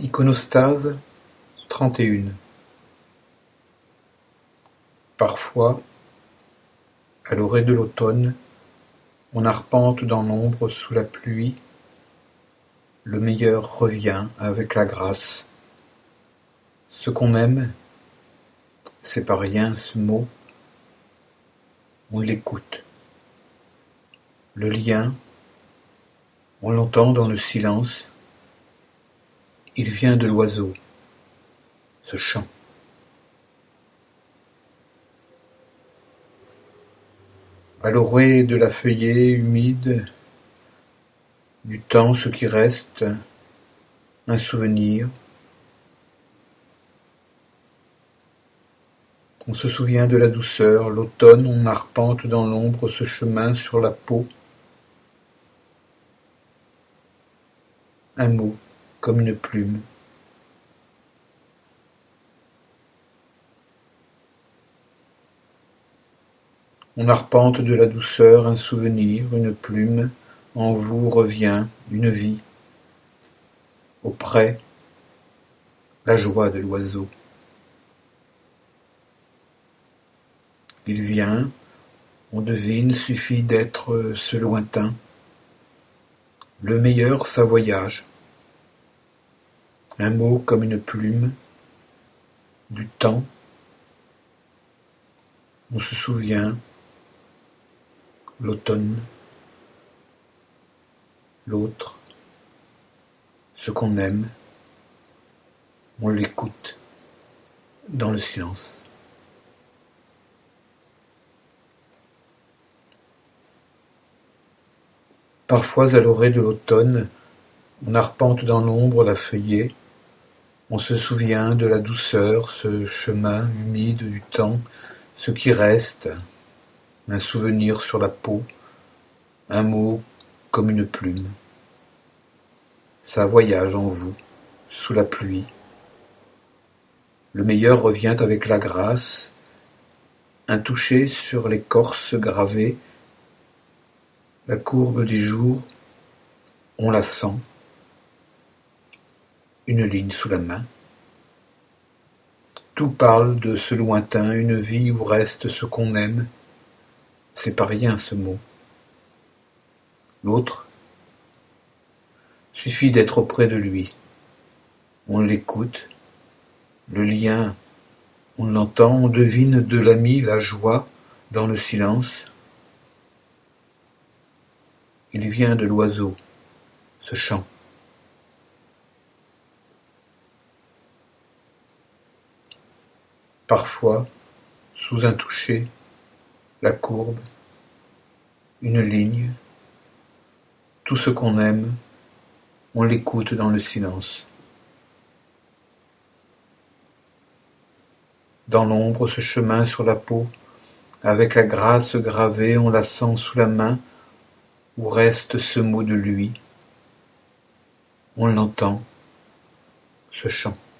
Iconostase 31. Parfois, à l'orée de l'automne, on arpente dans l'ombre sous la pluie, le meilleur revient avec la grâce. Ce qu'on aime, c'est pas rien ce mot, on l'écoute. Le lien, on l'entend dans le silence, il vient de l'oiseau, ce chant. À l'orée de la feuillée humide, du temps ce qui reste, un souvenir. On se souvient de la douceur, l'automne, on arpente dans l'ombre ce chemin sur la peau. Un mot, comme une plume. On arpente de la douceur un souvenir, une plume, en vous revient une vie. Auprès, la joie de l'oiseau. Il vient, on devine, suffit d'être ce lointain. Le meilleur savoyage. Un mot comme une plume, du temps. On se souvient, l'automne, l'autre, ce qu'on aime, on l'écoute dans le silence. Parfois à l'orée de l'automne, on arpente dans l'ombre la feuillée, on se souvient de la douceur, ce chemin humide du temps, ce qui reste, un souvenir sur la peau, un mot comme une plume. Ça voyage en vous, sous la pluie. Le meilleur revient avec la grâce, un toucher sur l'écorce gravée, la courbe des jours, on la sent, une ligne sous la main. Tout parle de ce lointain, une vie où reste ce qu'on aime. C'est pas rien ce mot. L'autre, suffit d'être auprès de lui. On l'écoute, le lien, on l'entend, on devine de l'ami la joie dans le silence. Il vient de l'oiseau, ce chant. Parfois, sous un toucher, la courbe, une ligne, tout ce qu'on aime, on l'écoute dans le silence. Dans l'ombre, ce chemin sur la peau, avec la grâce gravée, on la sent sous la main, où reste ce mot de lui. On l'entend, ce chant.